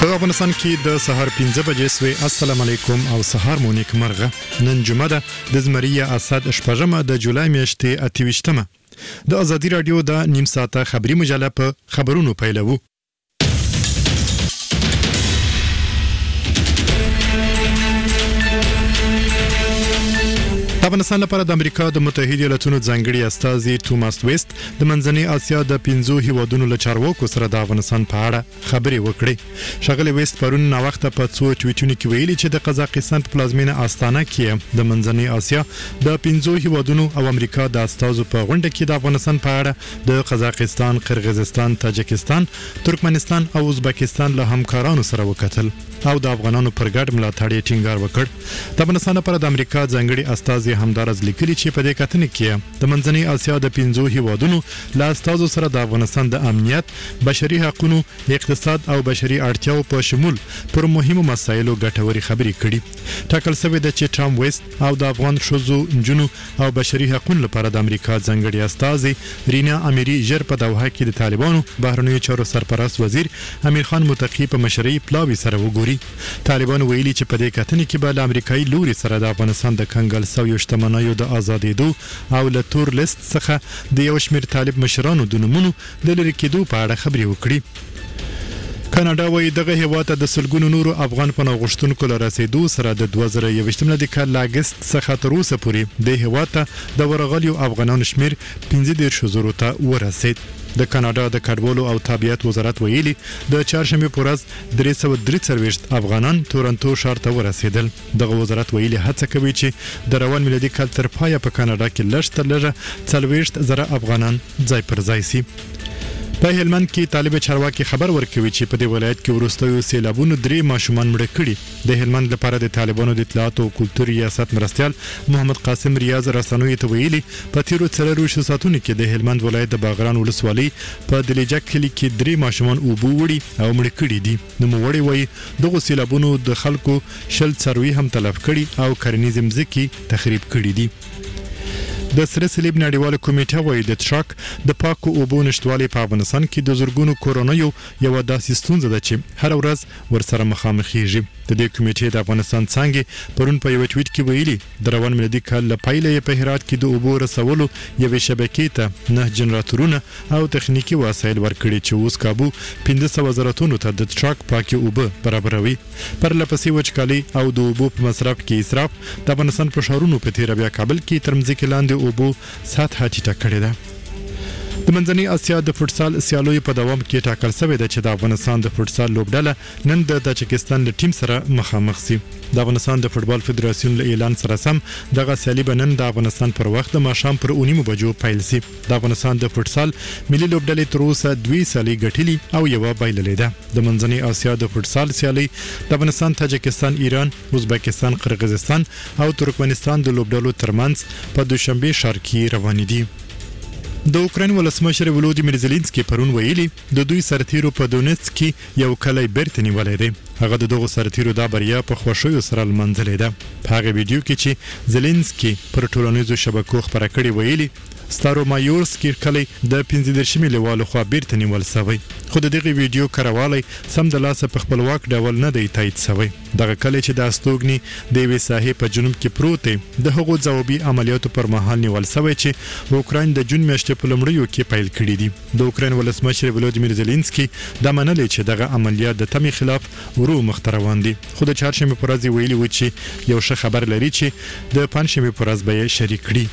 په افغانستان کې د سهار 5 بجې سوی. السلام علیکم او سهار مو نیک مرغه. نن جمعه ده د زمریه اسد شپږمه د جولای میاشتې 28مه. د ازادي رادیو د نیم ساعته خبري مجله په خبرونو پیلوو. افغانستان لپاره د امریکا د متحده ایالاتونو ځانګړي استازي توماس ویست د منځنۍ اسیا د 5 هیوادونو له چارواکو سره د افغانستان په اړه خبرې وکړې. ښاغلی ویست پرون ناوخته په څو ټویټونو کې ویلي چې د قزاقستان په پلازمینه آستانه کې د منځنۍ اسیا د 5 هیوادونو او امریکا د استازو په غونډه کې د افغانستان په اړه د قزاقستان، قرغیزستان، تاجکستان، ترکمنستان او ازبکستان له همکارانو سره وکتل او د افغانانو پر ګډ ملاتړ یې ټینګار وکړ. د افغانستان لپاره د امریکا ځانګړي استازي همدارز لیکلي چې په دې کتنې کې د منځنۍ اسیا د 5 هیوادونو له استازو سره د افغانستان د امنیت، بشري حقوقو، اقتصاد او بشري اړتیاو په شمول پر مهمو مسایلو ګټوري خبرې کړي. ټاکل شوی د چې ټام ویست او د افغان ښځو، نجونو او بشري حقوقو لپاره د امریکا ځانګړي استازي رینا امیری ژر په دوحه کې د طالبانو بهرنیو چارو سرپرست وزیر امیر خان متقی په مشرۍ پلاوي سره وګوري. طالبان ویلي چې په دې کتنې کې به له امریکایي لوري سره د افغانستان د کنګل سویو شتمنیو د آزادېدو او له تور لیست څخه د یو شمېر طالب مشرانو د نومونو د لرې کېدو په اړه خبرې وکړي. کاناډا وايي دغه هیواد ته د سلګونو نورو افغان پناه غوښتونکو له رسېدو سره د 2021 د کال اگست څخه تر اوسه پورې د هیواد ته د ورغلیو افغانانو شمیر 15,000 ته ورسېد. د کاناډا د کډوالو او تابعیت وزارت ویلي د چهارشنبه په ورځ 343 افغانان تورنټو ښار ته ورسېدل. دغه وزارت ویلي هڅه کوي چې د روان میلادي کال تر پایه په کاناډا کې لږ تر لږه 40,000 افغانان ځای پر ځای شي. په هلمند کې طالب چارواکي خبر ورکوي چې په دې ولایت کې وروستیو سیلابونو 3 ماشومان مړه کړي. د هلمند لپاره د طالبانو د اطلاعات او کلتور ریاست مرستیال محمد قاسم ریاض رسنوي ته ویلي په تیرو 4 ساعتونو کې د هلمند ولایت د باغران ولسوالۍ په دلیجک کلي کې 3 ماشومان اوبو وړي او مړه کړي دي. نوموړی وایي دغه سیلابونو د خلکو شل څاروي هم تلف کړي او کرنیز ځمکې تخریب کړي دي. د سره صلیب نړیواله کمیټه وایي د تشاک د پاکو اوبو نشټوالي په افغانستان کې د زورګونو کورونیو یو داسې ستونزه ده چې هر ورځ ورسره مخامخېږي. د دې کمیټې د افغانستان څنګه پرون په یو ټویټ کې ویلي د روان میلادي کال له پیله په هرات کې د اوبو رسولو یوې شبکې ته 9 جنراتورونه او تخنیکی وسایل ورکړي چې اوس کابو 500,000 تونو ته د تشاک پاکي اوبه برابروي. پر لپسې وچکالي او د اوبو په مصرف کې اسراف د افغانستان په ښارونو په تیر بیا کابل کې تر مځکې لاندې اوبو سطحه ټیټه کړې ده. د منځنۍ اسیا د فوټسال سیالیو په دوام کې ټاکل شوی ده چې د افغانستان د فوټسال لوبډله نن د تاجکستان له ټیم سره مخامخ شي. د افغانستان د فوټبال فدراسیون له اعلان سره سم دغه سیالي به نن د افغانستان پر وخت د ماښام پر 9 بجو پیل شي. د افغانستان د فوټسال ملي لوبډلې تر اوسه 2 سیالي ګټلې او یوه بایللې ده. د منځنۍ اسیا د فوټسال سیالي د افغانستان، تاجکستان، ایران، ازبکستان، قرغیزستان او ترکمنستان د لوبډلو ترمنځ په دوشنبه ښار کې روانې دي. د اوکراین ولسمشر ولودیمیر زيلنسکي پرون ویلي د دوی سرتیرو په دونیتسک کې یو کلی بیرته نیولې ده. هغه د دغه سرتیرو د بریا په خوشیو سره لمانځلې ده. په هغه ویډیو کې چې زيلنسکي پر ټولنیزو شبکو خبره کړې ویلي ستارو مایورسکي کلی د 15 لیوالو خوا بیرته نیول شوی. خو د دغه ویډیو کاروالی سم د لاسه په خپلواک ډول نه دی تایید شوی. دغه کلی چې د استوګني د یوې ساحې په جنوب کې پروت دی د هغو ځوابي عملیاتو پر مهال نیول شوی چې اوکراین د جون میاشتې په لومړیو کې پیل کړي دي. د اوکراین ولسمشر ولودیمیر زيلنسکي دا منلي چې دغه عملیات د تمې خلاف ورو مخ ته روان دي. خو د چهارشنبه په ورځ ویلي و چې یو ښه خبر لري چې د پنجشنبه په ورځ به یې شریک کړي.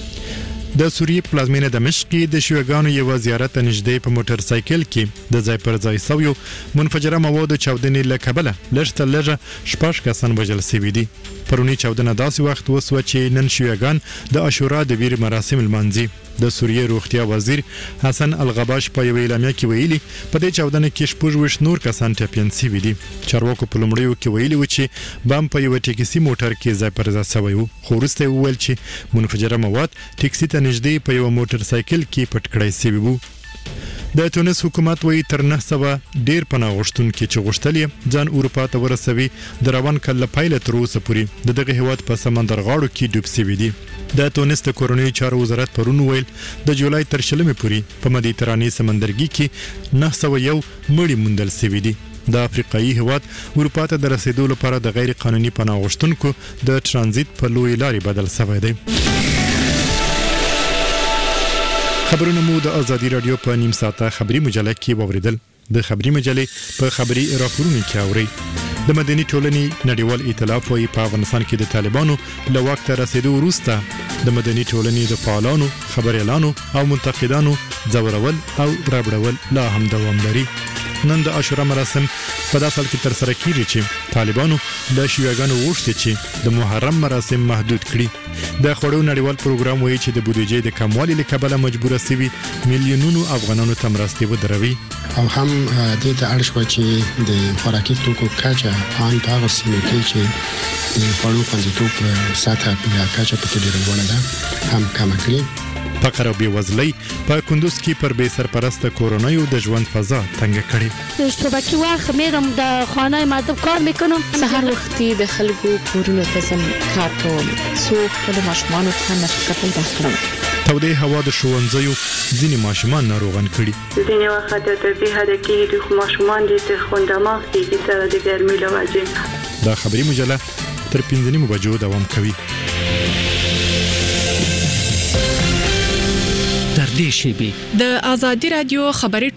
د سوریې پلازمینه دمشق کې د شیوګانو یو زیارت نږدې په موټر سایکل کې د ځای پر ځای سویو منفجره موادو چاودنې له کبله لږ تر لږه 6 کسان وژل شوي دي. پرونی چاودنه داسې وخت وسوه چې نن شیوګان د عاشورا د ویر مراسم لمانځي. د سوریې روغتیا وزیر حسن الغباش په یو اعلامیه کې ویلي په دې چاودنه کې 26 نور کسان ټپیان شوي دي. چارواکو په لومړیو کې ویلي و چې بم په یو ټیکسي موټر کې ځای پر ځای شوی و. خو وروسته یې وویل چې منفجره مواد ټیکسي ته نږدې په یو موټر سایکل کې پټ کړای شوي وو. د تونس حکومت وایي تر 900 ډیر پناه غوښتونکي چې غوښتل یې ځان اروپا ته ورسوي د روان کال له پیله تر اوسه پورې د دغه هیواد په سمندر غاړو کې ډوب شوي دي. د تونس د کورنیو چارو وزارت پرون ویل د جولای تر 20 پورې په مدیترانې سمندرګي کې 901 مړي موندل شوي دي. د افریقایي هیواد اروپا ته د رسیدو لپاره د غیر قانوني پناه غوښتونکو د ترانزیت په لوی لارې بدل شوی دی. خبرونه مو د ازادي رادیو په نیم ساعته خبري مجله کې واوریدل. د خبري مجلې په خبري راپورونو کې اوري. د مدني ټولنې نړیوال ائتلاف وايي په افغانستان کې د طالبانو له واک ته رسیدو وروسته د مدني ټولنې د فعالانو، خبريالانو او منتقدانو ځورول او رابړول لا هم دوام لري. نن د عاشورا مراسم په داسې حال کې ترسره کیږي چې طالبانو د شیعاګانو غوښتي چې د محرم مراسم محدود کړي. د خوړو نړیوال پروګرام وایي چې د بودیجې د کموالي له کبله مجبوره سوي میلیونونو افغانانو ته مرستې ودروي. او هم د اړ شو چې د خوراکي توکو کچه ان په هغه سیمه کې چې د خوړو خوندیتوب سطح په کچه په ډېر لوړه ده هم کم کړي. فقر او بیوزلۍ په کندوز کې پر بې سرپرسته کورونیو د ژوند فضا تنګه کړې. اشتباکی وقت میرم در خانه مردم کار میکنم. سحر وقتی د خلکو کورونو ته ځم کار کوم. څو خپل ماشومانو ته نفقه پیدا کړم. تودې هوا د ښوونځیو ځینې ماشومان ناروغان کړي. ځینې وخت د طبیعت کې د ماشومان د خوندماغ کې سره د ګرمۍ له وجې. دا خبري مجله تر 5 بجو دوام کوي. تر دې شیبې د ازادي رادیو خبري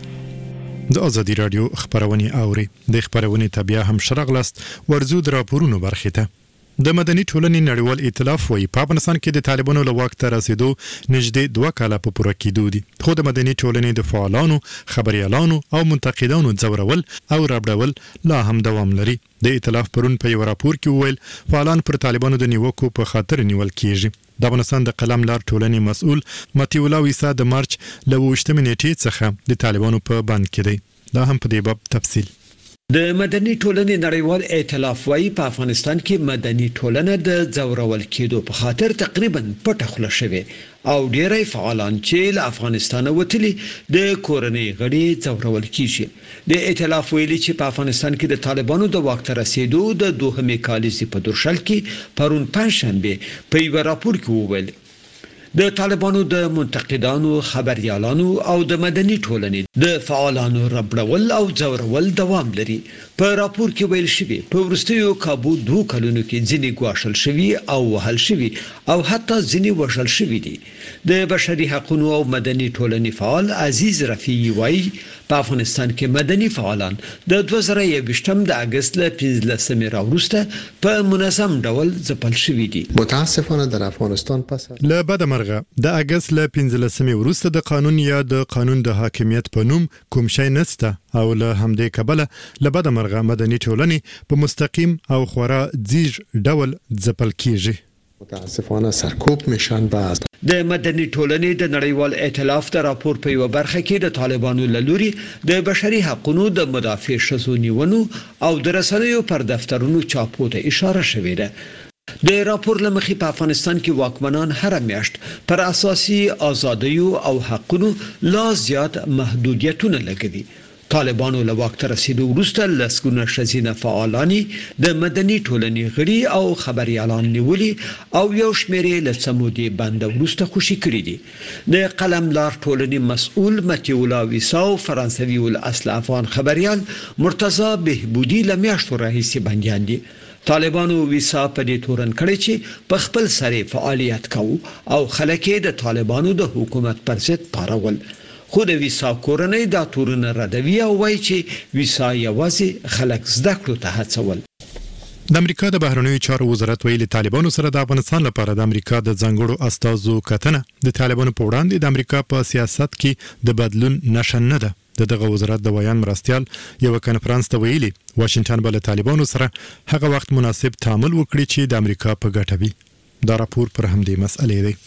ټولګه د ازادي رادیو خبرونه اوري. د خبرونه تابع هم شرغلست ورزو د راپورونو برخه ته. د مدني ټولنې نړیوال ائتلاف وايي په افغانستان کې د طالبانو له واک ته رسیدو نږدې 2 کاله په پوره کېدو دي. خو د مدني ټولنې د فعالانو، خبريالانو او منتقدانو ځورول او رابړول لا هم دوام لري. د ائتلاف پرون په یو راپور کې وویل فعالان پر طالبانو د نیوکو په خاطر نیول کیږي. د افغانستان د قلم لار ټولنې مسؤل متي الله ویسا د مارچ له 28 نیټې څخه د طالبانو په بند کې دی. دا هم په دې باب تفصیل. د مدني ټولنې نړیوال ائتلاف وايي په افغانستان کې مدني ټولنه د ځورول کېدو په خاطر تقریبا پټه خوله شوی او ډېری فعالان چې له افغانستان وتلي د کورنۍ غړي ځورول کیږي. د ائتلاف ویلي چې په افغانستان کې د طالبانو د واک ته رسیدو د 2 کالیزې په درشل کې پرون پنځشنبه په یو راپور کې وویل د طالبانو د منتقدانو، خبريالانو او د مدني ټولنې د فعالانو ربړول او ځورول دوام لري. په راپور کې ویل شوی په ورستیو کابو 2 کلونو کې ځینې ګواښل شوی او وهل شوی او حتی ځینې وژل شوی دي. د بشري حقوقو او مدني ټولنې فعال عزیز رفیعي وایي په افغانستان کې مدني فعالان د 2021 د اگست له 15 راوروسته په منظم ډول ځپل شوی دي. متاسفانه در افغانستان پس له بعد مرغه د اگست له 15 وروسته د قانون یا د قانون د حاکمیت په نوم کوم شی نسته او له همدې کبله له بعد مرغه مدني ټولنې په مستقیم او خورا ځیږ ډول ځپل کیږي. متاسفانه سرکوب میشن بعض د مدني ټولنې د نړیوال ائتلاف د راپور په یو برخه کې د طالبانو لوري د بشري حقوقو د مدافع شذو نیونو او د رسنیو پر دفترونو چاپو ته اشاره شوې ده. د راپور لمخې په افغانستان کې واکمنان هر میاشت پر اساسي آزادیو او حقوقو لا زیات محدودیتونه لګوي. طالبانو له واک ته رسیدو وروسته لسګونه ښځینه فعالان د مدني ټولنې غړي او خبريالان نیولي او یو شمېر یې له سمودي بند وروسته خوشي کړي دي. د قلم لار ټولنې مسؤل متي الله ویسا او فرانسوي الاصل افغان خبريال مرتضی بهبودي له میاشتو راهیسې بنديان دي. طالبانو ویسا په دې تورن کړی چې په خپل سره فعالیت کوي او خلک د طالبانو د حکومت پر ضد پارول. خو د ویسا کورنۍ دا تورونه ردوي او وایي چې ویسا یوازې خلک زده کړو ته هڅول. د امریکا د بهرنیو چارو وزارت ویلي طالبانو سره د افغانستان لپاره د امریکا د ځانګړو استازو کتنه د طالبانو په وړاندې د امریکا په سیاست کې د بدلون نښه نه ده. دغه وزارت د ویان مرستيال یو کنفرانس ته ویلي واشنگټن بل طالبانو سره هغه وخت مناسب تعامل وکړي چې د امریکا په ګټه وي. دا راپور پر همدې مسئلې دی.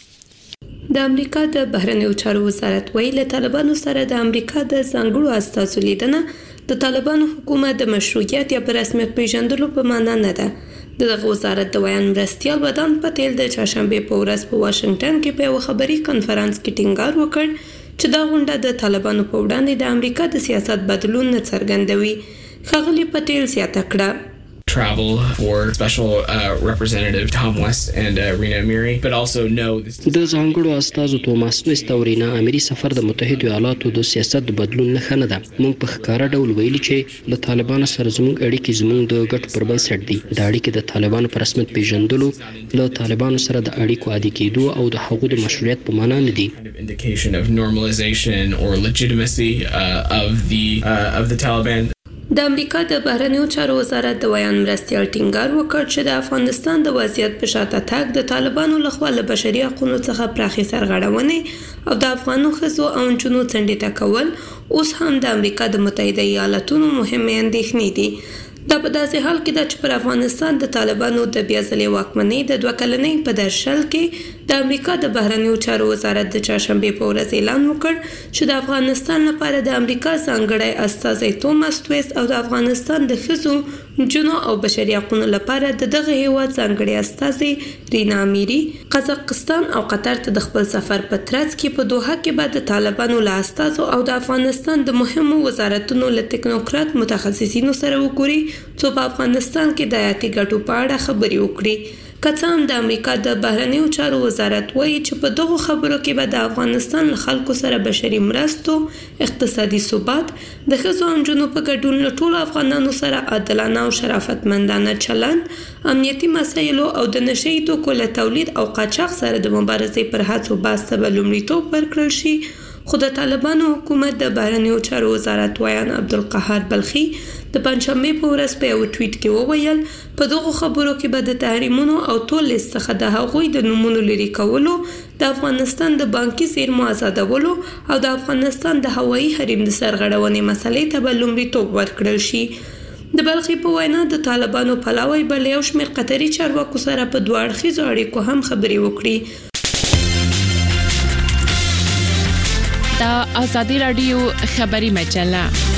د امریکا د بهرنیو چارو وزارت ویلي طالبانو سره د امریکا د ځانګړو استازو لیدنه د طالبانو حکومت د مشروعیت یا په رسمیت پیژندلو په معنا نه ده. دغه وزارت د ویان مرستيال بدن پټیل د چهارشنبه په ورځ په واشنگټن کې په یو خبري کانفرنس کې ټینګار وکړ چې دا غونډه د طالبانو په وړاندې د امریکا د سیاست بدلون نه څرګندوي. ښاغلي پټیل زیاته کړه travel for Special Representative Tom West and Rina Amiri, but also know this. د ځانګړو استازو توماس ویست او رینا امری سفر د متحده ایالاتو د سیاست د بدلون نه نه ده. موږ په ښکارا ډول ویلي چې له طالبانو سره زموږ اړیکې زموږ د ګټ پر بنسټ دي. د اړیکې د طالبانو په رسمیت پیژندلو، له طالبانو سره د اړیکو عادي کېدو او د هغو د مشروعیت په معنا نه دي. Indication of normalization or legitimacy of the Taliban. د امریکا د بهرنیو چارو وزارت د ویان مرستیال ټینګار وکړ چې د افغانستان د وضعیت په شاته تګ د طالبانو لخوا له بشري حقوقو څخه پراخي سرغړونې او د افغانو ښځو او نجونو څنډې ټکول اوس هم د امریکا د متحده ایالاتونو مهمې اندېښنې دي. دا په داسې حال کې ده چې پر افغانستان د طالبانو د بیا ځلې واکمنۍ د 2 کلنۍ په درشل کې د امریکا د بهرنیو چارو وزارت د چهارشنبې په ورځ اعلان وکړ چې د افغانستان لپاره د امریکا ځانګړی استازی توماس ویست او د افغانستان د ښځو، نجونو او بشري حقوقو لپاره د دغه هیواد ځانګړی استازی رینا امیری قزاقستان او قطر ته د خپل سفر په ترڅ کې په دوحه کې به د طالبانو له استازو او د افغانستان د مهمو وزارتونو له ټیکنوکرات متخصصینو سره وګوري څو په افغانستان کې د حیاتي ګټو په اړه خبرې وکړي. که څه هم د امریکا د بهرنیو چارو وزارت وایي چې په دغو خبرو کې به د افغانستان له خلکو سره بشري مرستو، اقتصادي ثبات، د ښځو او نجونو په ګډون له ټولو افغانانو سره عادلانه او شرافتمندانه چلند، امنیتي مسایلو او د نشه یي توکو له تولید او قاچاق سره د مبارزې پر هڅو بحث ته به لومړیتوب ورکړل شي. خو د طالبانو حکومت د بهرنیو چارو وزارت ویان عبدالقهار بلخي د پنځشنبې په ورځ په یو ټویټ کې وویل په دغو خبرو کې به د تحریمونو او تول لیست څخه د هغوی د نومونو لرې کولو، د افغانستان د بانکي زیرمو آزادولو او د افغانستان د هوایي حریم د سرغړونې مسلې ته به لومړیتوب ورکړل شي. د بلخي په وینا د طالبانو پلاوی بل یو شمېر قطري چارواکو سره په 2 اړخیزو اړیکو هم خبرې وکړي. د آزادی رادیو خبری مجله.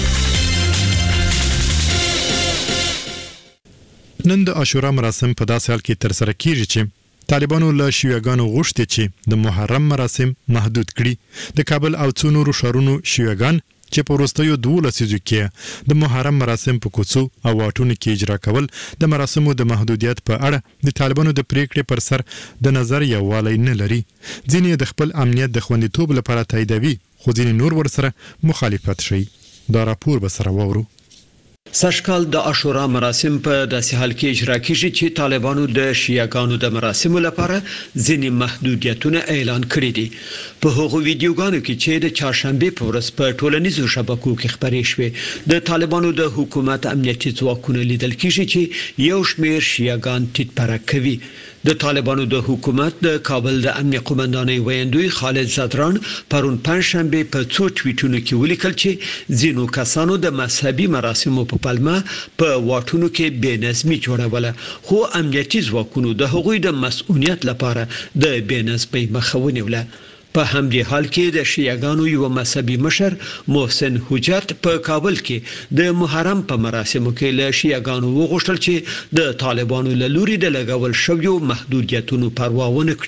نن د عاشورا مراسم په داسې حال کې تر سره کیږي چې طالبانو له شیعاګانو غوښتي چې د محرم مراسم محدود کړي. د کابل او څو نورو ښارونو شیعاګان چې په وروستیو 2 لسیزو کې د محرم مراسم په کوڅو او واټونو کې اجرا کول د مراسمو د محدودیت په اړه د طالبانو د پریکړې پر سر د نظر یووالی نه لري. ځینې د خپل امنیت د خوندیتوب لپاره تاییدوي، خو ځینې نور ورسره مخالفت شي. دا راپور به سره وورو. سږکال د عاشورا مراسم په داسې حال کې اجرا کیږي چې طالبانو د شیعاګانو د مراسمو لپاره ځینې محدودیتونه اعلان کړي دي. په هغو ویډیوګانو کې چې د چهارشنبې په ورځ په ټولنیزو شبکو کې خبرې شوې، د طالبانو د حکومت امنیتي ځواکونه لیدل کیږي چې یو شمېر شیعاګان ټیټ پرک کوي. د طالبانو د حکومت د کابل د امنیت قومندانۍ ویاندوی خالد زدران پرون پنځشنبه په څو ټویټونو کې ولیکل چې ځینو کسانو د مذهبي مراسمو په پلمه په واټونو کې بېنظمي جوړوله، خو امنیتي ځواکونو د هغوی د مسؤلیت لپاره د بېنظمۍ مخه ونیوله. په همدې حال کې د شیعاګانو یو مذهبي مشر محسن حجت په کابل کې د محرم په مراسمو کې له شیعاګانو وغوښتل چې د طالبانو له لوري د لګول شویو محدودیتونو پروا ونه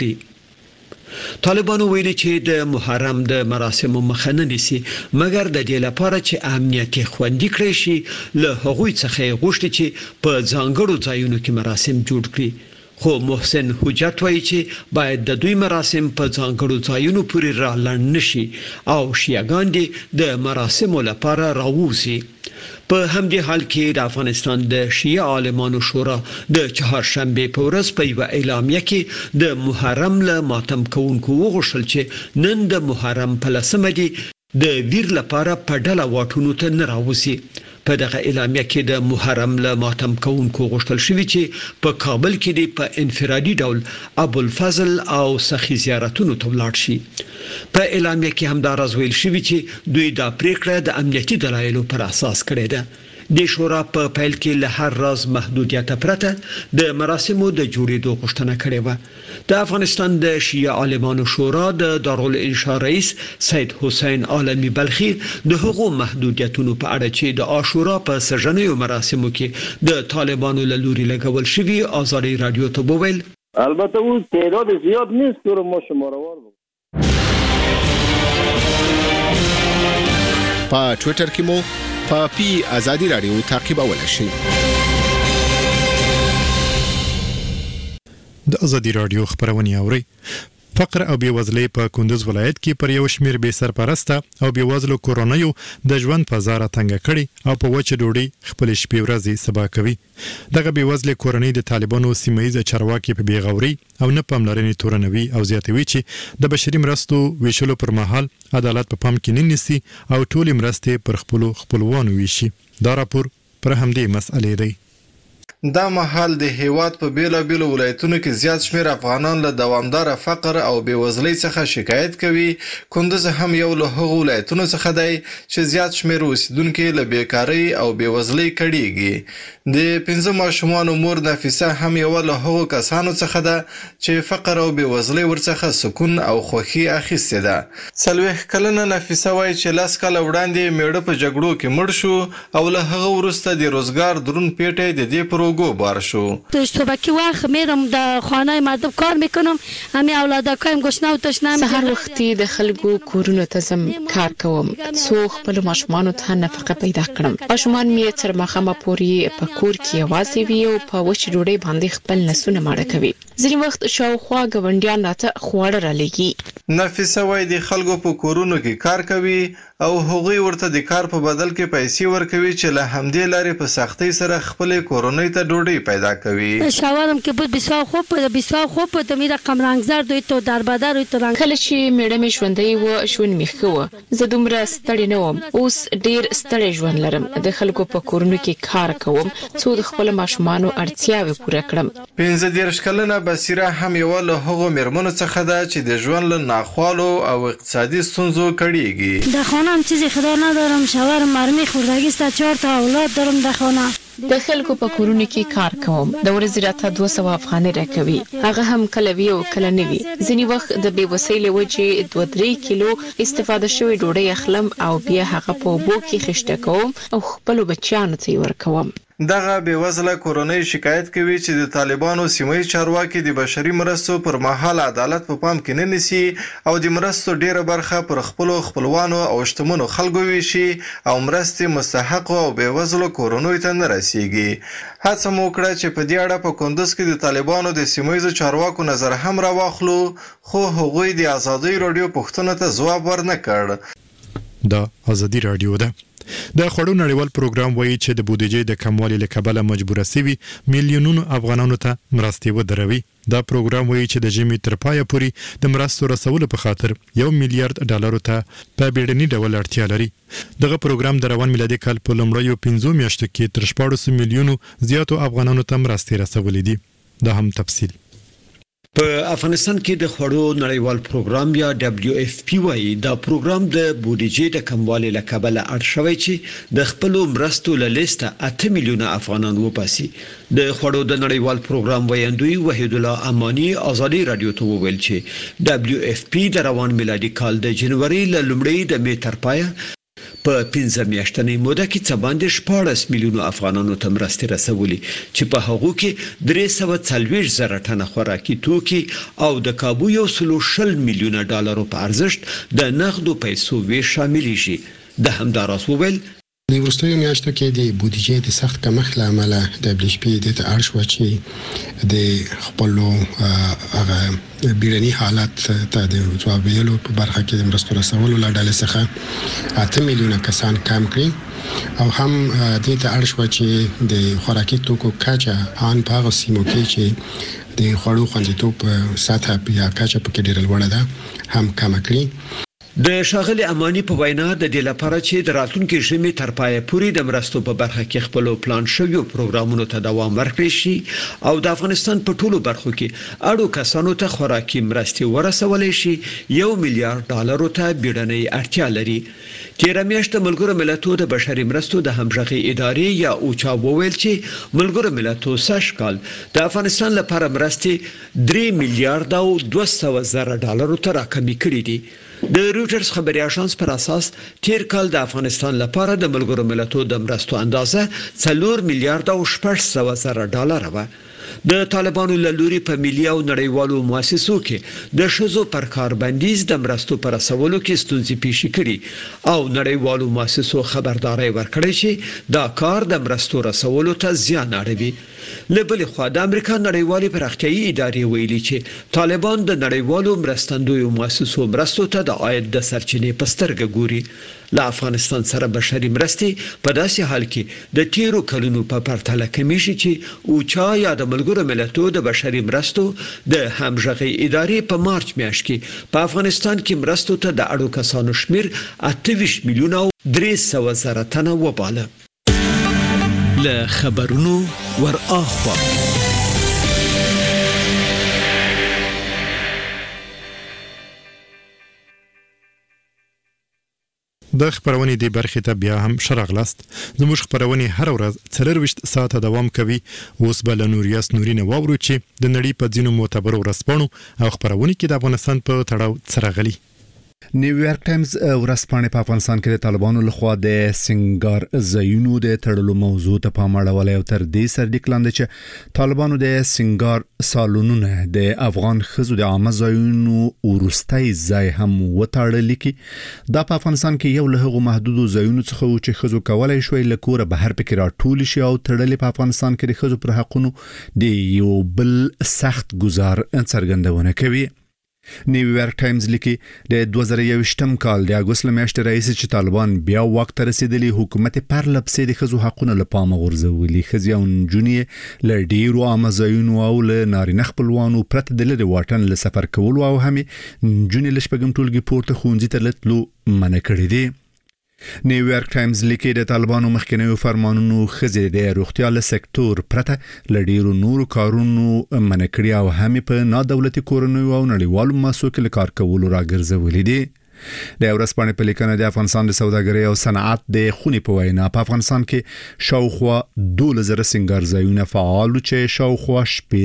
کړي. طالبانو ویلي چې د محرم د مراسمو مخه نه نیسي، مګر د دې لپاره چې امنیت خوندي کړي شي له هغوی څخه غوښتي چې په ځانګړو ځایونو کې مراسم جوړ کړي. خو محسن حجت وایي چې باید د دوی مراسم په ځانګړو ځایونو پورې رالنډ نشي او شیعاګان دې د مراسمو لپاره راووځي. په همدې حال کې د افغانستان د شیعه عالمانو شورا د چهارشنبې په ورځ په یوه اعلامیه کې د محرم له ماتم کوونکو وغوښتل چې نن د محرم په 10مه دی د ویر لپاره په ډله واټونو ته نه راوځي. په دغه اعلامیه کې د محرم له ماتم کوونکو غوښتل شوی چې په کابل کې د په انفرادي ډول ابوالفضل او سخي زیارتونو ته ولاړ شي. په اعلامیه کې هم دا راز ویل شوی چې دوی دا پریکړه د امنیتي دلایلو پر اساس کړې ده. د شورا په پیل کې له هر راز محدودیت پرته د مراسمو د جوړېدو غوښتنه کړې و. د افغانستان د شیعه عالمانو شورا د دارالانشاء رئیس سید حسین عالمی بلخی د هغو محدودیتونو په اړه چې د عاشورا په سژنیو مراسمو کې د طالبانو له لوري لګول شوی آزادی رادیو ته وویل البته اون تعداد زیاد نیست که ما شماروار بود. په ټوئیټر کې مو په پی آزادی رادیو تعقیبولای شئ. ازادي رادیو خبرونه اوري. فقر او بیوزلۍ په کندوز ولایت کې پر یو شمیر بې سرپرسته او بیوزلو کورونیو د ژوند فضا تنګ کړي او په وچه ډوډۍ خپل شپې ورځې سبا کوي. دغه بیوزلې کورنۍ د طالبانو سیمه‌ییز چارواکي په بیغوري او نه پاملرنې تورنوي او زیاتوي چې د بشري مرستو ویشلو پر مهال عدالت په پام کې نه نیسي او ټول مرستې پر خپلوانو ویشي. دا راپور پر همدې مسئلې دی. دا مهال د هیواد په بیلابیلو ولایتونو کې زیات شمیر افغانان له دوامدار فقر او بیوزلۍ څخه شکایت کوي. کندوز هم یو له هغو ولایتونو څخه دی چې زیات شمیر اوسیدونکو له بیکارۍ او بیوزلۍ کړيږي. د 15 ماشومانو مور نفیسه هم یو له هغو کسانو څخه ده چې فقر او بیوزلۍ ورڅخه سکون او خوښي اخیسته ده. 40 کلنه نفیسه وایي چې لاس کال وړاندې میړه په جګړو کې مړ شو او له هغه وروسته د روزګار درون پیټه د دې پروګو بار شو. صبحی وقت میرم در خانه مردم کار میکنم، همه اولادکایم گشنه و تشنه. سحر وختي د خلکو کورونو ته زم کار کوم، څو خپل ماشومانو ته نفقه پیدا کړم. ماشومان مې تر مخامه پوري په کور کې یوازې وي او په وچ ډوډۍ باندې خپل نسونه ماړه کوي. ځینې وخت شاوخوا ګاونډیان راته خواړه رالېږي. نفیسه وایي د خلکو په کورونو کې کار کوي او هغوی ورته د کار په بدل کې پیسې ورکوي چې له همدې لارې په سختۍ سره خپل کورنۍ ته ډوډۍ پیدا کوي. شاورم که بود بسیار خوب بود می رقم رنگزرد و تو در بدر و تو رنگ. کله چې میړه مې ژوندی و ژوند مې ښه و. زه دومره ستړی نه وم. اوس ډیر ستړی ژوند لرم. د خلکو په کورونو کې کار کوم څو د خپل ماشومانو اړتیاوې پوره کړم. 15 کلنه بصیره هم یو له هغو میرمنو څخه ده چې د ژوند له ناخوالو او اقتصادي ستونزو کړيږي. در خانه‌ام چیزی خدا ندارم، شوهر مرمی خوردگی است، 4 تا اولاد دارم در خانه. د خلکو په کورونو کې کار کوم. د ورځې راته 200 افغانۍ راکوي. هغه هم کله وی او کله نه وي. ځینې وخت د بې وسیلې وجې 2-3 کیلو استفاده شوی ډوډۍ اخلم او بیا هغه په اوبو کې خشته کوم او خپل بچیانو ته ورکوم. دغه بیوزله کورنۍ شکایت کوي چې د طالبانو سیمه‌ییز چارواکي د بشري مرستو پر مهال عدالت په پام کې نه نیسي او د مرستو ډیره برخه پر خپلوانو او شتمنو خلکو ویشي او مرستې مستحق او بیوزله کورنۍ ته نه رسیږي. هڅه مو وکړه چې په دې اړه په کندوز کې د طالبانو د سیمه‌ییز چارواکو نظر هم راواخلو، خو هغوی د ازادي رادیو پوښتنه ته ځواب ورنه کړ. دا ازادي رادیو ده. د خوړو نړیوال پروګرام وایي چې د بودیجې د کموالي له کبله مجبوره سوي میلیونونو افغانانو ته مرستې ودروي. دا پروګرام وایي چې د ژمي تر پایه پورې د مرستو رسولو په خاطر $1 میلیارډ په بیړني ډول اړتیا لري. دغه پروګرام د روان میلادي کال په لومړیو 15 میاشتو کې تر 14 میلیونو زیاتو افغانانو ته مرستې رسولې دي. دا هم تفصیل. په افغانستان کې د خوړو نړیوال پروګرام یا WFP وايي دا پروګرام د بودیجې د کموالي له کبله اړ شوی چې د خپل مرستو له لیسته 8 میلیونه افغانان وپاسي. د خوړو د نړیوال پروګرام ویاندوی وحید الله امانی ازادي رادیو ته وویل چې WFP د روان میلادي کال د جنوري له لومړۍ د می تر پایه په 15 میاشتنۍ موده کې څه باندې 14 میلیونو افغانانو ته مرستې رسولې چې په هغو کې 340 زره ټنه خوراکي توکي او د کابو $120 میلیونه په ارزښت د نغدو پیسو وی شامل شي. د همداراز وویل د وروستیو میاشتو کې د بودیجې د سخت کمښت له امله WFP د اړ شو چې د خپل هغه بیړني حالات ته د ځواب ویلو په برخه کې د مرستو رسولو له ډلې څخه 8 میلیونه کسان کم کړي او هم د ته اړ شو چې د خوراکي توکو کچه ان په هغه سیمو کې چې د خوړو خوندیتوب سطح یا کچه په کې ډېره لوړه ده هم کم کړي. د شاغلي امانی په وینا د دې لپاره چې د راتلونکي ژمي تر پایه پورې د مرستو په برخه کې خپل پلان شوی پروګرامونو ته دوام ورکړي شي او د افغانستان په ټولو برخو کې اړو کسانو ته خوراکي مرستې ورسولې شي. $1 میلیارډ ته بیړنۍ اړتیا لري. تیر میاشت ملګرو ملتونو د بشري مرستو د همغږي ادارې یا اوچا وویل چې ملګرو ملتونو سږ کال د افغانستان لپاره مرستې $3 میلیارډ ته راکمې کړې دي. د رويټرز خبري اژانس پر اساس تیر کال د افغانستان لپاره د ملګرو ملتونو د مرستو اندازه $4 میلیارډ و. د طالبانو له لوري په ملي او نړیوالو مؤسسو کې د شذو پر کار بندیز د مرستو پر رسولو کې ستونزې پیښ کړي او نړیوالو مؤسسو خبرداري ورکړي چې دا کار د مرستو رسولو ته زیان اړوي. لبل خو د امریکا نړیوالې پراختیايي ادارې ویلي چې طالبان د نړیوالو مرستندویو مؤسسو مرستو ته د عاید د سرچینې په سترګه ګوري. له افغانستان سره بشري مرستې په داسې حال کې د تیرو کلونو په پرتله کمی شي چې اوچا یا د ملګرو ملتونو د بشري مرستو د همغږي ادارې په مارچ میاشت کې په افغانستان کې مرستو ته د اړو کسانو شمیر 28 میلیونه او 300 زره تنه وباله. له خبرونو ور اخوا د خبرونې د برخې ته بیا هم شراغلاست. زموږ خبرونه هر ورځ 24 ساعته دوام کوي. اوس بل نوریاس نورینه واورو چې د نړۍ په ځینو معتبرو ورځپاڼو او خبرونه کې د افغانستان په تړاو سره غلي. نیویارک ټایمز ورځپاڼه په افغانستان کې د طالبانو لخوا د سنگار زایونو د تړلو موضوع ته پام اړولای او تر دې سره د کلاند چې طالبانو د سنگار سالونونه د افغان خزو د عامه زایونو ورستای ځای هم وټاړل کی. دا په افغانستان کې یو له هغو محدودو زایونو څخه و چې خزو کولای شوی لکوره بهر پکې راټول شي او تړل په افغانستان کې د خزو پر حقونو د یو بل سخت گزار څرګندونه کوي. نیویارک ټایمز لیکي د 2021م کال د اگست میاشتې رئیس چې طالبان بیا وخت رسیدلی حکومت پر لپسې د خزو حقونه لپاره غورځولي. خزي او نجونې ل ډیرو امازایونو او ل نارینه خپلوانو پرته د لري واټن ل سفر کول او هم نجونې لشپګم ټولګي پورته خونځي ته لتلو منع کړی دي. نیویارک ټایمز لیکي د طالبانو مخکنیو فرمانونو خزي د روغتیا له سکتور پرته لډیرو نورو کارونو منع کړی او هم په نادولتي کورنیو او نړیوالو مؤسسو کې کار کول راګرځولې دي. د ورځپاڼې په لیکنه د افغانستان د سوداګرۍ او صنعت د خونی په وینا په افغانستان کې شاوخوا 2000 سنگار ځایونه فعال چې شاوخوا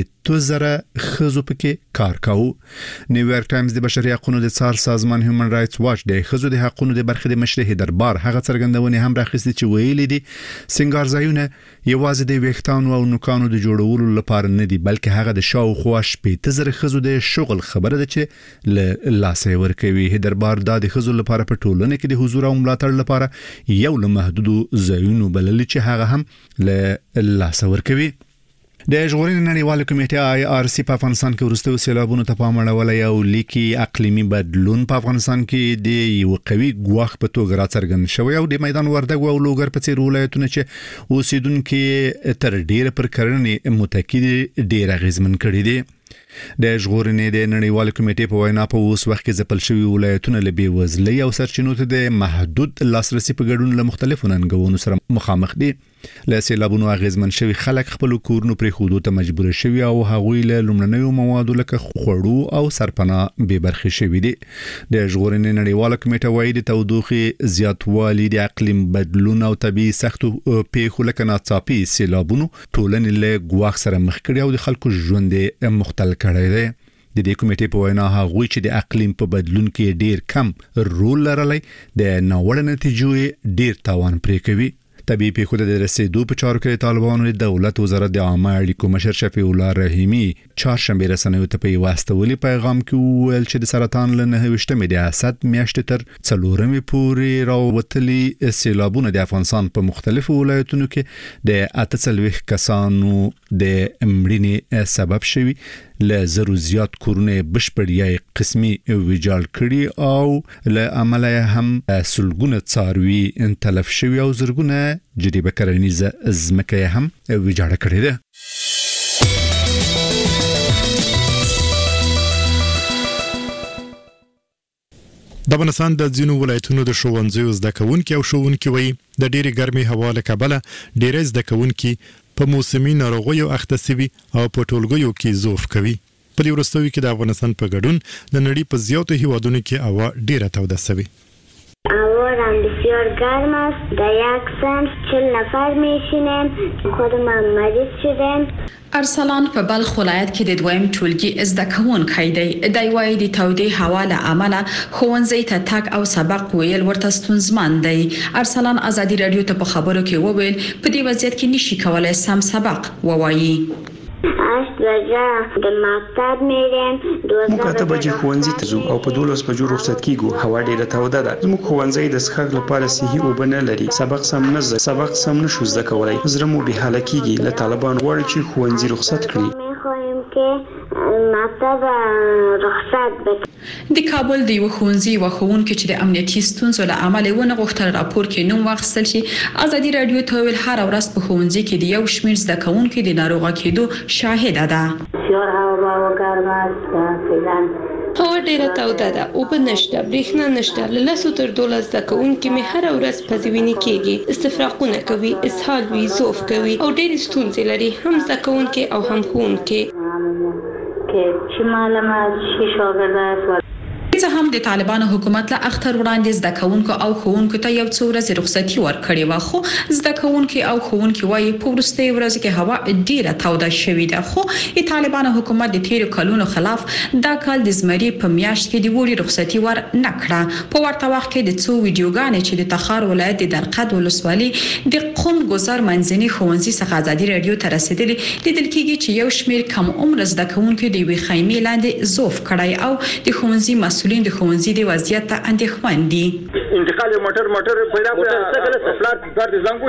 2000 خزو پکې کار کوي. نیویارک ټایمز د بشري حقوقو د څار سازمان هیومن رائټس واچ د خزو د حقوقو د برخې د مشرح دربار هغه څرګندونه هم راخستې چې ویلي دي سنگار ځایونه یوازې د ویښتانو او نوکانو د جوړولو لپاره نه دي بلکې هغه د شاوخوا 2000 خزو د شغل خبره ده چې له لاسه ورکوي. دربار د خزو لپاره په ټولنه کې د حضور او ملاتړ لپاره یو له محدودو ځایونو بلل چې هغه هم له لاسه ورکوي. د ژغورنې نړیواله کمیټه IRC په افغانستان کې ورستو سیلابونو ته پام اړولای او لیکي اقلیمي بدلون په افغانستان کې د یو قوي ګواښ په توګه راڅرګند شوی او د میدان وردګ او لوګر په څیر ولایتونو چې اوسیدونکو تر ډیره پر کرنې متکی ډیر غیزمن کړي دي. د ژغورنې د نړیواله کمیټې په وینا په اوس وخت کې ځپل شوی ولایتونه له بیوزلۍ او سرچینو ته د محدود لاسرسي په ګډون له مختلفو ننګونو سره مخامخ دي. له سیلابونو اغیزمن شوی خلک خپل کورونو پرې خودو ته مجبور شوی او هغوی له لومړنیو موادو لکه خوړو او سرپناه به برخه شوی دي. د ژغورنې نړیواله کمیټه وايي د تودوخې زیاتوالی د اقلیم بدلون او طبيعي سختو پیښو لکه ناڅاپي سیلابونو ټولنې له ګواښ سره مخ کړي او د خلکو ژوند مختل کړی دی. د دې کمیټې په وینا هغوی چې د اقلیم په بدلون کې ډیر کم رول لرلی د ناوړه نتیجو ډیر تاوان پرې کوي. طبيعي پیښو ته د رسیدو په چارو کې طالبانو د دولت وزارت د عامه اړیکو مشر شفیع الله رحیمی چهارشنبه رسنیو ته په واستولي پیغام کې ویل چې د سرطان له 9 د اسد میاشتې تر 4 پورې راوتلي سیلابونه د افغانستان په مختلفو ولایتونو کې د 48 کسانو د مړینې سبب شوي له زرو زیات کورونه بشپړ قسمي ویجاړ کړي او له عمله هم سلګونه څاروي تلف شوي او زرګونه جریبه کرنیزه ځمکه هم ویجاړه کړې ده. د افغانستان د ځینو ولایتونو د ښوونځیو زده کوونکي او ښوونکي وایي د ډېرې ګرمۍ هوا له کبله ډېری زده کوونکي په موسمي ناروغیو اخته شوي او په ټولګیو کې زوف کوي. په دې وروستیو کې د افغانستان په ګډون د نړۍ په زیاتو هیوادونو کې هوا ډېره توده شوې. هوا بسیار گرم است. در یک صنف 40 نفر میشینیم. خودم مریض شدم. ارسلان په بلخ ولایت کې د دویم ټولګي زده کوونکی دی. د وایي د تودې هوا له امله ښوونځي ته تګ او سبق ویل ورته ستونزمن دی. ارسلان ازادي رادیو ته په خبرو کې وویل په دې وضعیت کې نشي کولای سم سبق ووایي. 8 بجه د مکتب میرم. موږ 8 بجې ښوونځي ته ځو او په 12 بجو رخصت کیږو. هوا ډیره توده ده. زموږ ښوونځی د څښاک لپاره صحي اوبه نه لري. سبق سم نشو زده کولای. زړه مو بې حاله کیږي. له طالبان غواړي چې ښوونځي رخصت کړي. میخوایم که مکتب رخصت بکړي. د کابل د یو ښوونځي و ښوونکي چې د امنیتي ستونزو له امله ونه غوښتل راپور کې نوم واخیستل شي، ازادي رادیو ته ویل هر ورځ په ښوونځي کې د یو شمېر زده کوونکو د ناروغه کېدو شاهده ده. هوا ډیره توده ده، اوبه نشته، برېښنا نشته. له 10 تر 12 زده کوونکي مې هره ورځ پزوینې کېږي، استفراقونه کوي، اسهال وي، زوف کوي او ډېرې ستونزې لري، هم زده کوونکي او هم ښوونکي. چې معلومات شي شاګردان څه هم د طالبانو حکومت له اختر وړاندې زده کوونکو او ښوونکو ته یو څو ورځې رخصتي ورکړې و، خو زده کوونکو او ښوونکو وايي په وروستۍ ورځو کې هوا ډیره توده شوې ده. خو د طالبانو حکومت د تیرو کلونو خلاف دا کال د زمري په میاشت کې د وړي رخصتي ور نه کړه. په ورته وخت کې د څو ویډیوګانې چې د تخار ولایت د درقد ولسوالۍ د قم گذر منځني ښوونځي څخه ازادي رادیو ته رسیدلې، لیدل کېږي چې یو شمېر کم عمر زده کوونکو د وی خیمې لاندې زوف کړای او د ښوونځي مسؤلین د ښوونځي د وضعیت ته اندېښمن دي. انتقال موټر پیدا کړه پلار د زنګو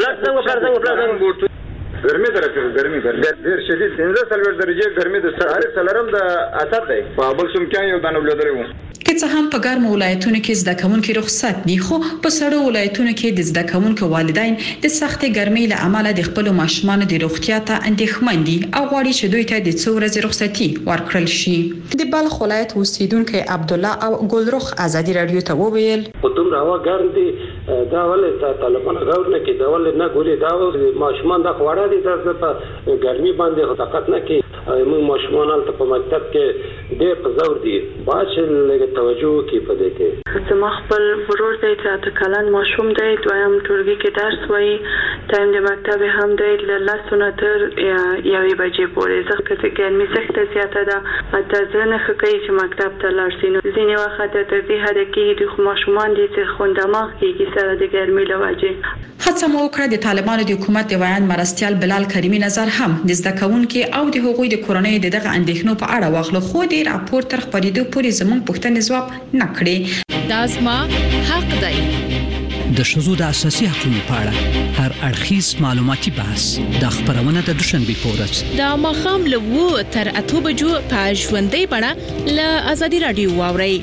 ګرمي درته ګرمي ډېر شدید 15 درجه ګرمي د سلرم د اثر دی. په بل شم کې یو دانه ولودري وو. که څه هم په ګرمو ولایتونو کې زده کوونکي رخصت دي، خو په سړو ولایتونو کې د زده کوونکو والدین د سختې ګرمۍ له امله د خپل ماشومانو د روغتیا ته اندېښمن دي او غواړي چې دوی ته د څو ورځې رخصتي ورکړل شي. د بلخ ولایت اوسیدونکي عبدالله او ګلرخ ازادي رادیو ته وویل په دومره هوا ګرم دي دا ولې طالبان غوړ نه کې دا ولې نه ګوري دا ماشومان د خوړه دي د ګرمي باندې طاقت نه کې. موږ ماشومان په مکتب کې ډېر په زور دي باشه لږ توجه کې پدې کې. زما خپل ورور دی چې کلن ماشوم دی، دویم ټولګي کې درس وایي، ټایم د مکتب هم دی له 10 نه تر 1 بجې پورې. ځکه چې ګرمي سخته زیاته ده، حتی زه نه ښه کوي چې مکتب ته لاړ شي. نو ځینې وخت تر دې حده کې د ماشومان دي چې خوندماغ کېږي سره د ګرمۍ له وجې. هڅه مو وکړه د طالبانو د حکومت د ویاند مرستیال بلال کریمي نظر هم د زده کوونکو او د حقوقي د کورنۍ دغه اندېښنو په اړه واخلو، خو د راپور تر خپرېدو پورې زموږ پوښتنې ځواب نه کړې. دا زما حق دی. د ښځو د اساسي حقوقو په اړه هر اړخیز معلوماتي بحث د خبرونه د دوشنبه په ورځ د ماښام له 2 تر 8 بجو په ژوندۍ بڼه له ازادي رادیو واورئ.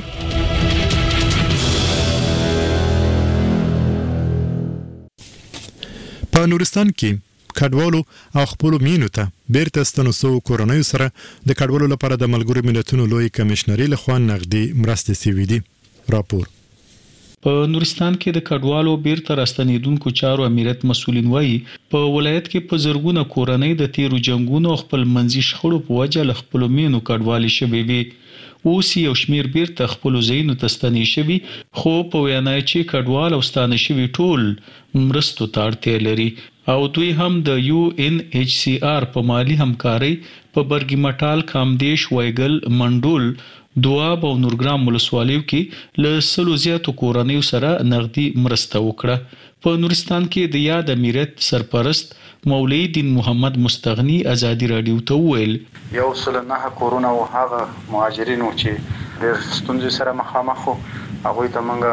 په نورستان کې کډوالو او خپل مینو ته بیرته ستنوسو کورونیو سره د کډوالو لپاره د ملګرو ملتونو لوی کمشنري لخوا نغدي مرستې سوي دي. راپور په نورستان کې د کډوالو بیرته راستنیدونکو چارو امریت مسولین وایي په ولایت کې په زرګونه کورنۍ د تیرو جنگونو خپل منځي شخړو په وجه له خپل مینو کډوالي شوي وي. اوس یو شمیر بیرته خپل ځایونو ته ستنې شوي، خو په وینا چې کډوال او ستانه شوي ټول مرستو ته اړتیا لري او دوی هم د UNHCR په مالی همکارۍ په برګي مټال، کامدیش، وایګل، منډول، دواب او نورګرام ولسوالیو کې له 100 زیاتو کورنیو سره نغدي مرسته وکړه. په نورستان کې د یاد امیرت سرپرست مولوی دین محمد مستغنی ازادي رادیو ته وویل 109 کورونه او هغه مهاجرینو چې ډېر ستونزې سره مخامخ وو هغوی ته موږ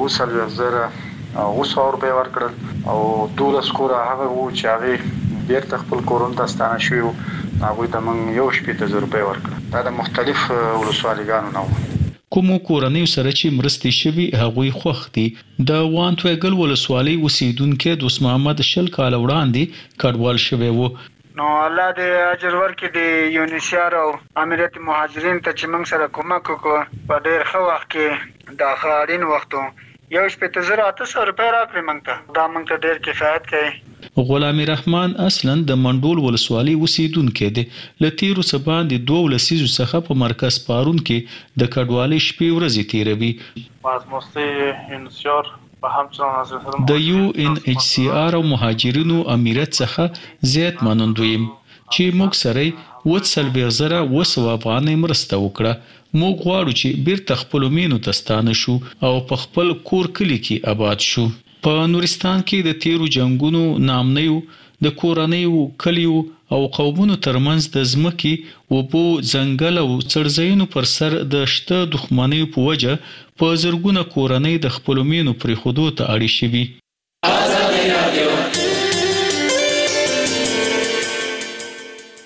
200 روپۍ ورکړل او 12 کوره هغه وو چې هغې بیرته خپل کورونو ته ستانه شوي وو، هغوی ته موږ 180,000 روپۍ ورکړل. دا د مختلف ولسوالیګانو نه وو. کومو کورنیو سره چې مرستې شوي هغوی خوښ دي. د وانتوګل ولسوالۍ اوسیدونکي دوست محمد 20 کال وړاندې کډوال شوی وو. نو الله دې اجر ورکړي د UNHCR او امریت مهاجرین ته چې موږ سره کومک وکړ په ډېر ښه وخت کې د اخرین وختو 180,800 روپۍ راکړي موږ ته. دا موږ ته ډېر کفایت کوي. غلامي رحمان اصلا د منډول ولسوالۍ اوسیدونکی دی. له تیرو څه باندې 2 لسیزو څخه په مرکز پارون کې د کډوالۍ شپې ورځې تیروي. د UNHCR او مهاجرینو امیرت څخه زیات منندویم چې موږ سره 40,000 افغانۍ مرسته وکړه. موږ غواړو چې بیرته خپل مینو ته ستانه شو او په خپل کور کلی کې آباد شو. په نورستان کې د تیرو جنگونو نامنیو د کورنیو کلیو او قومونو ترمنځ د ځمکې اوبو ځنګل او څړځایونو پر سر د شته دښمنۍ په وجه په زرګونه کورنۍ د خپلو مینو پرېښودو ته اړ شوي.